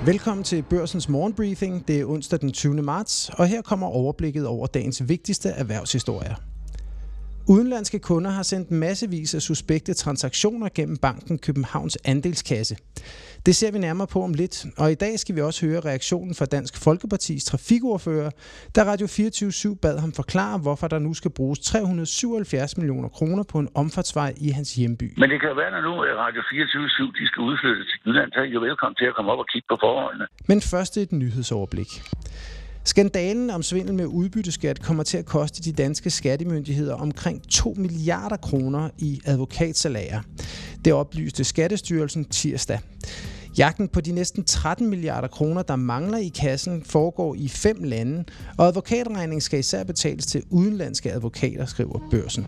Velkommen til Børsens morgenbriefing. Det er onsdag den 20. marts, og her kommer overblikket over dagens vigtigste erhvervshistorier. Udenlandske kunder har sendt massevis af suspekte transaktioner gennem banken Københavns Andelskasse. Det ser vi nærmere på om lidt, og i dag skal vi også høre reaktionen fra Dansk Folkepartis trafikordfører, da Radio 24/7 bad ham forklare, hvorfor der nu skal bruges 377 millioner kroner på en omfartsvej i hans hjemby. Men det kan være, når nu Radio 24/7 de skal udflytte til Jylland, så er I jo velkommen til at komme op og kigge på forholdene. Men først et nyhedsoverblik. Skandalen om svindel med udbytteskat kommer til at koste de danske skattemyndigheder omkring 2 milliarder kroner i advokatsalærer. Det oplyste Skattestyrelsen tirsdag. Jagten på de næsten 13 milliarder kroner, der mangler i kassen, foregår i 5 lande, og advokatregningen skal især betales til udenlandske advokater, skriver Børsen.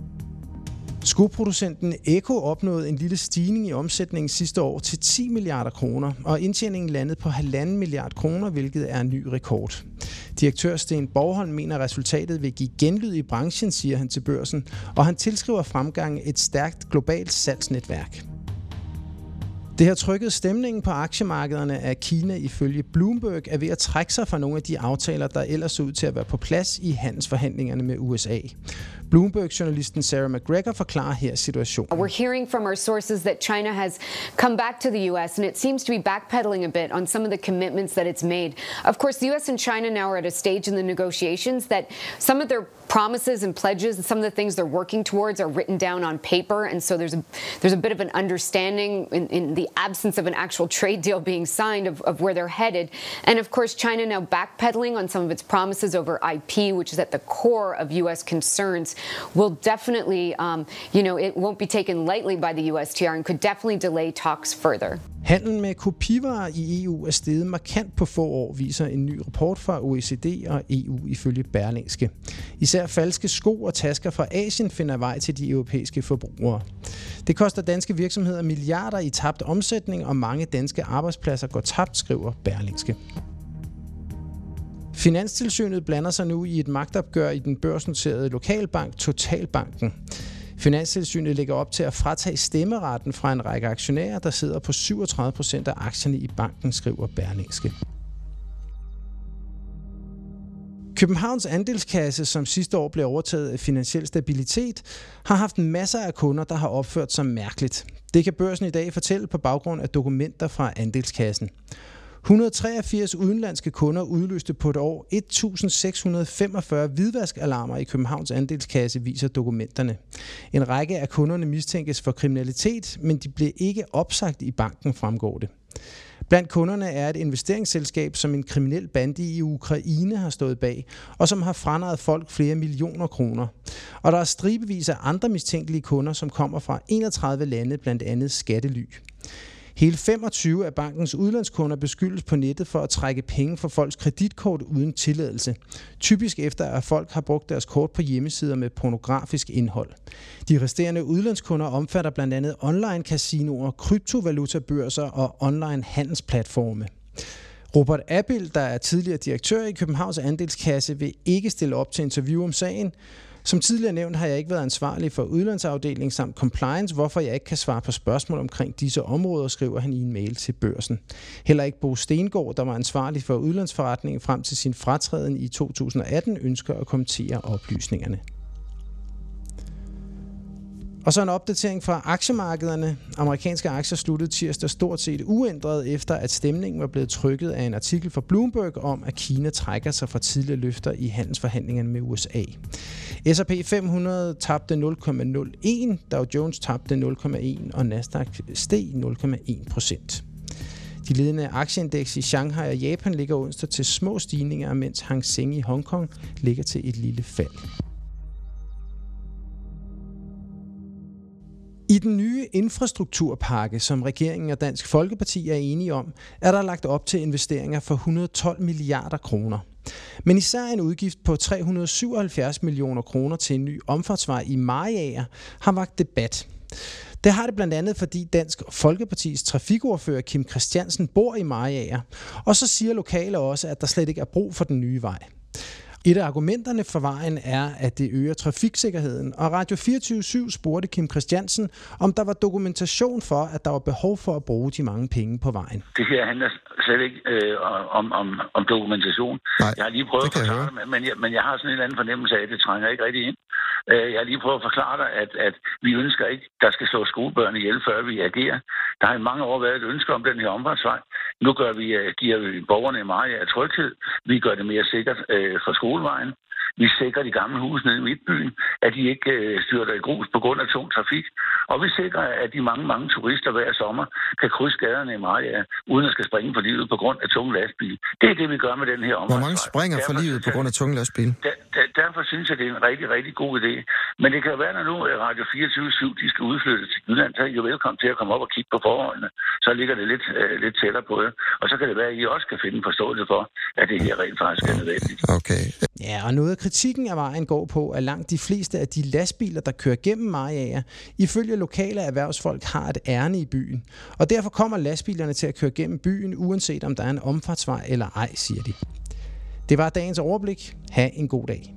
Skoproducenten Eko opnåede en lille stigning i omsætningen sidste år til 10 milliarder kroner, og indtjeningen landede på 1,5 milliard kroner, hvilket er en ny rekord. Direktør Sten Borgholm mener, at resultatet vil give genlyd i branchen, siger han til Børsen, og han tilskriver fremgangen et stærkt globalt salgsnetværk. Det har trykket stemningen på aktiemarkederne, at Kina ifølge Bloomberg er ved at trække sig fra nogle af de aftaler, der ellers så ud til at være på plads i handelsforhandlingerne med USA. Bloomberg-journalisten Sarah McGregor forklarer her situationen. We're hearing from our sources that China has come back to the US, and it seems to be backpedaling a bit on some of the commitments that it's made. Of course, the US and China now are at a stage in the negotiations that some of their promises and pledges and some of the things they're working towards are written down on paper, and so there's a bit of an understanding in the absence of an actual trade deal being signed of where they're headed. And of course, China now backpedaling on some of its promises over IP, which is at the core of US concerns, will definitely, it won't be taken lightly by the USTR and could definitely delay talks further. Handlen med kopivarer i EU er steget markant på få år, viser en ny rapport fra OECD og EU ifølge Berlingske. Især falske sko og tasker fra Asien finder vej til de europæiske forbrugere. Det koster danske virksomheder milliarder i tabt omsætning, og mange danske arbejdspladser går tabt, skriver Berlingske. Finanstilsynet blander sig nu i et magtopgør i den børsnoterede lokalbank Totalbanken. Finanstilsynet lægger op til at fratage stemmeretten fra en række aktionærer, der sidder på 37% af aktierne i banken, skriver Berlingske. Københavns Andelskasse, som sidste år blev overtaget af Finansiel Stabilitet, har haft masser af kunder, der har opført sig mærkeligt. Det kan Børsen i dag fortælle på baggrund af dokumenter fra Andelskassen. 183 udenlandske kunder udløste på et år 1.645 hvidvaskalarmer i Københavns Andelskasse, viser dokumenterne. En række af kunderne mistænkes for kriminalitet, men de blev ikke opsagt i banken, fremgår det. Blandt kunderne er et investeringsselskab, som en kriminel bande i Ukraine har stået bag, og som har franarret folk flere millioner kroner. Og der er stribevis af andre mistænkelige kunder, som kommer fra 31 lande, blandt andet skattely. Hele 25 af bankens udlandskunder beskyldes på nettet for at trække penge fra folks kreditkort uden tilladelse. Typisk efter, at folk har brugt deres kort på hjemmesider med pornografisk indhold. De resterende udlandskunder omfatter blandt andet online casinoer, kryptovalutabørser og online handelsplatforme. Robert Abild, der er tidligere direktør i Københavns Andelskasse, vil ikke stille op til interview om sagen. Som tidligere nævnt har jeg ikke været ansvarlig for udlandsafdelingen samt compliance, hvorfor jeg ikke kan svare på spørgsmål omkring disse områder, skriver han i en mail til Børsen. Heller ikke Bo Stengård, der var ansvarlig for udlandsforretningen frem til sin fratræden i 2018, ønsker at kommentere oplysningerne. Og så en opdatering fra aktiemarkederne. Amerikanske aktier sluttede tirsdag stort set uændret, efter at stemningen var blevet trykket af en artikel fra Bloomberg om, at Kina trækker sig fra tidligere løfter i handelsforhandlingerne med USA. S&P 500 tabte 0,01, Dow Jones tabte 0,1 og Nasdaq steg 0,1%. De ledende aktieindeks i Shanghai og Japan ligger onsdag til små stigninger, mens Hang Seng i Hongkong ligger til et lille fald. I den nye infrastrukturpakke, som regeringen og Dansk Folkeparti er enige om, er der lagt op til investeringer for 112 milliarder kroner. Men især en udgift på 377 millioner kroner til en ny omfartsvej i Mariager har vakt debat. Det har det blandt andet, fordi Dansk Folkepartis trafikordfører Kim Christiansen bor i Mariager, og så siger lokale også, at der slet ikke er brug for den nye vej. Et af argumenterne for vejen er, at det øger trafiksikkerheden, og Radio 24/7 spurgte Kim Christiansen, om der var dokumentation for, at der var behov for at bruge de mange penge på vejen. Det her handler slet ikke om dokumentation. Nej, jeg har lige prøvet at forklare det, men jeg har sådan en eller anden fornemmelse af, at det trænger ikke rigtig ind. Jeg har lige prøvet at forklare dig, at vi ønsker ikke, der skal slå skolebørn ihjel, før vi agerer. Der har i mange år været et ønske om den her omfartsvej. Nu giver vi borgerne meget af tryghed. Vi gør det mere sikkert for skolevejen. Vi sikrer de gamle huse nede i midtbyen, at de ikke styrter i grus på grund af tung trafik. Og vi sikrer, at de mange turister hver sommer kan krydse gaderne i Mariager, uden at skal springe for livet på grund af tunge lastbil. Det er det, vi gør med den her omfartsvej. Hvor mange springer for livet på grund af tunge lastbil? Derfor synes jeg, det er en rigtig, rigtig god idé. Men det kan være, når nu Radio 24/7 de skal udflytte til Jylland, så er I jo velkommen til at komme op og kigge på forholdene. Så ligger det lidt tættere på jer. Og så kan det være, at I også kan finde forståelse for, at det her rent faktisk er nødvendigt. Okay. Ja, og noget af kritikken af vejen går på, at langt de fleste af de lastbiler, der kører gennem Mariager, ifølge lokale erhvervsfolk har et ærne i byen. Og derfor kommer lastbilerne til at køre gennem byen, uanset om der er en omfartsvej eller ej, siger de. Det var dagens overblik. Ha' en god dag.